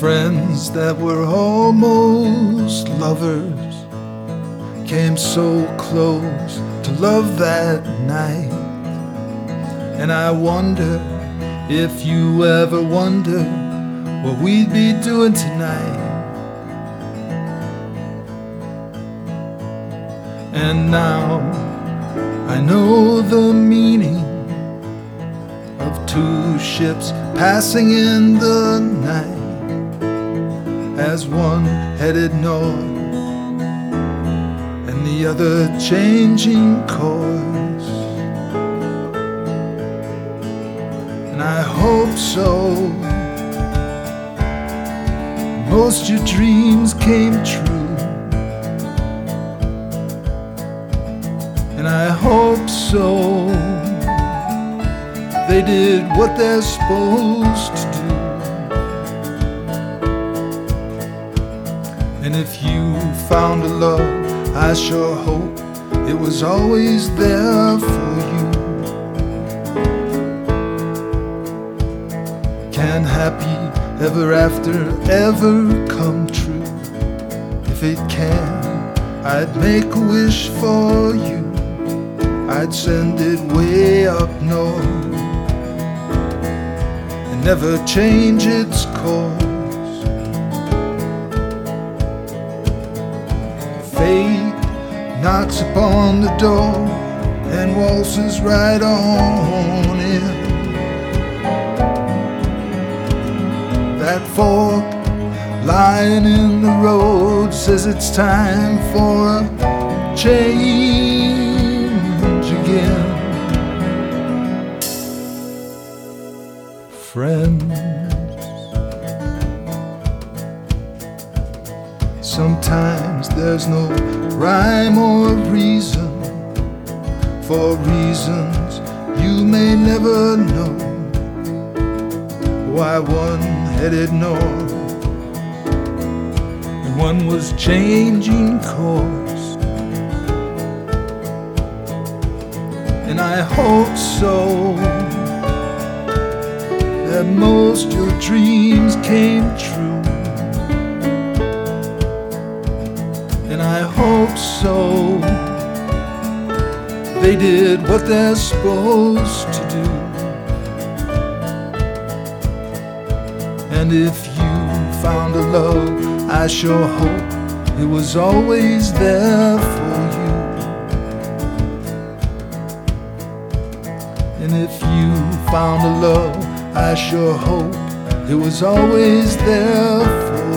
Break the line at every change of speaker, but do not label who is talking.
Friends that were almost lovers came so close to love that night. And I wonder if you ever wonder what we'd be doing tonight. And now I know the meaning of two ships passing in the night, as one headed north and the other changing course. And I hope so. Most your dreams came true. And I hope so. They did what they're supposed to do. And if you found a love, I sure hope it was always there for you. Can happy ever after ever come true? If it can, I'd make a wish for you. I'd send it way up north and never change its course. Fate knocks upon the door and waltzes right on in. That fork lying in the road says it's time for a change again. Friends, sometimes there's no rhyme or reason for reasons you may never know. Why one headed north and one was changing course. And I hope so that most your dreams came true. And I hope so they did what they're supposed to do. And if you found a love, I sure hope it was always there for you. And if you found a love, I sure hope it was always there for you.